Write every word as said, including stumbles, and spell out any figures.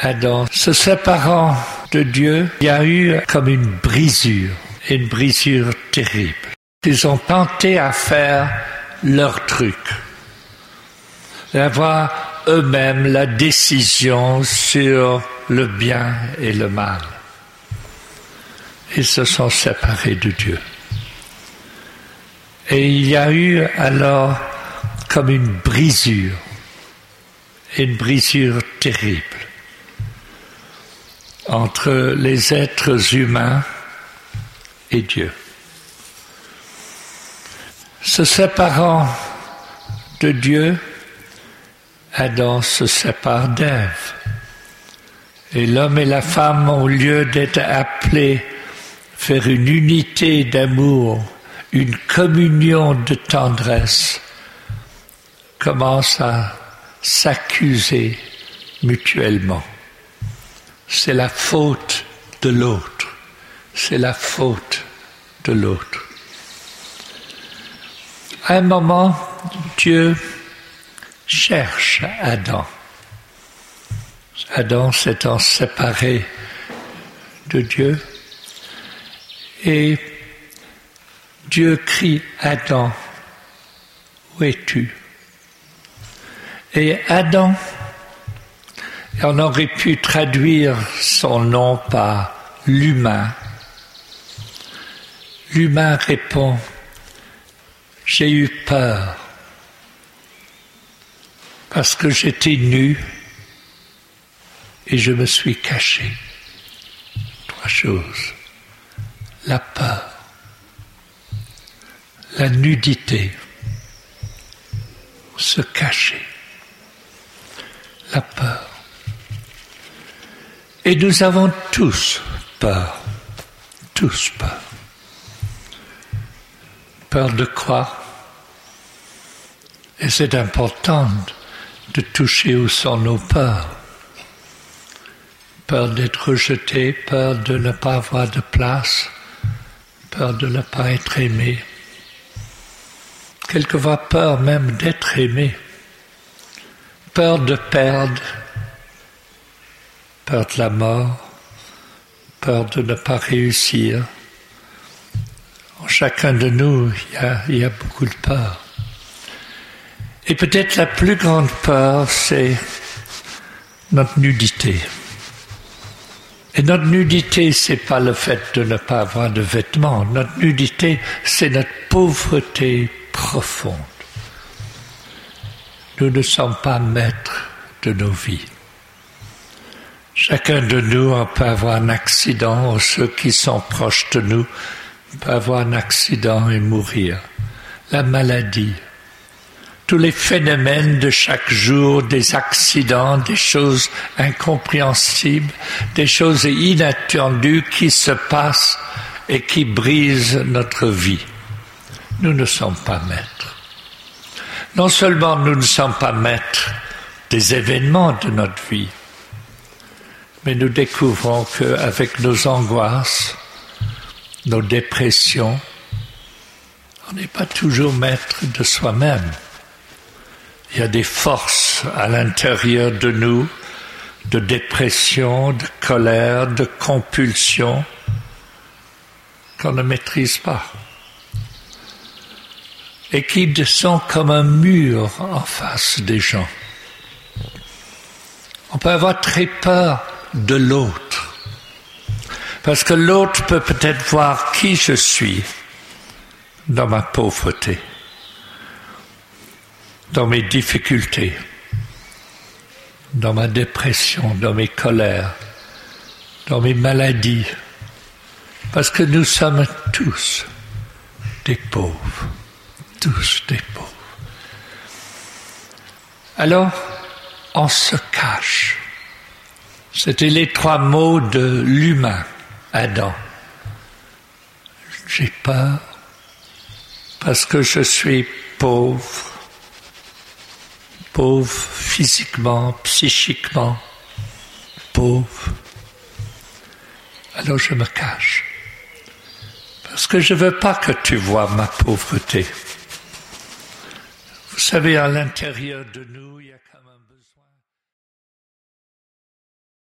Adam, se séparant de Dieu, il y a eu comme une brisure, une brisure terrible. Ils ont tenté à faire leur truc, d'avoir eux-mêmes la décision sur le bien et le mal. Ils se sont séparés de Dieu. Et il y a eu alors comme une brisure, une brisure terrible entre les êtres humains et Dieu. Se séparant de Dieu, Adam se sépare d'Ève. Et l'homme et la femme, au lieu d'être appelés à faire une unité d'amour, une communion de tendresse, commencent à s'accuser mutuellement. C'est la faute de l'autre. C'est la faute de l'autre. À un moment, Dieu cherche Adam. Adam s'étant séparé de Dieu. Et Dieu crie, Adam, où es-tu? Et Adam, on aurait pu traduire son nom par l'humain. L'humain répond, j'ai eu peur parce que j'étais nu et je me suis caché. Trois choses. La peur, la nudité, se cacher, la peur. Et nous avons tous peur, tous peur. Peur de quoi? Et c'est important de toucher où sont nos peurs. Peur d'être rejeté, peur de ne pas avoir de place, peur de ne pas être aimé. Quelquefois peur même d'être aimé. Peur de perdre, peur de la mort, peur de ne pas réussir. En chacun de nous, il y a, il y a beaucoup de peur. Et peut-être la plus grande peur, c'est notre nudité. Et notre nudité, c'est pas le fait de ne pas avoir de vêtements. Notre nudité, c'est notre pauvreté profonde. Nous ne sommes pas maîtres de nos vies. Chacun de nous, on peut avoir un accident, ou ceux qui sont proches de nous, peut avoir un accident et mourir. La maladie, tous les phénomènes de chaque jour, des accidents, des choses incompréhensibles, des choses inattendues qui se passent et qui brisent notre vie. Nous ne sommes pas maîtres. Non seulement nous ne sommes pas maîtres des événements de notre vie, mais nous découvrons qu'avec nos angoisses, nos dépressions, on n'est pas toujours maître de soi-même. Il y a des forces à l'intérieur de nous, de dépression, de colère, de compulsion, qu'on ne maîtrise pas. Et qui sont comme un mur en face des gens. On peut avoir très peur de l'autre. Parce que l'autre peut peut-être voir qui je suis dans ma pauvreté, dans mes difficultés, dans ma dépression, dans mes colères, dans mes maladies. Parce que nous sommes tous des pauvres, tous des pauvres. Alors, on se cache. C'était les trois mots de l'humain, Adam. J'ai peur parce que je suis pauvre, pauvre physiquement, psychiquement, pauvre. Alors je me cache parce que je ne veux pas que tu vois ma pauvreté. Vous savez, à l'intérieur de nous, il y a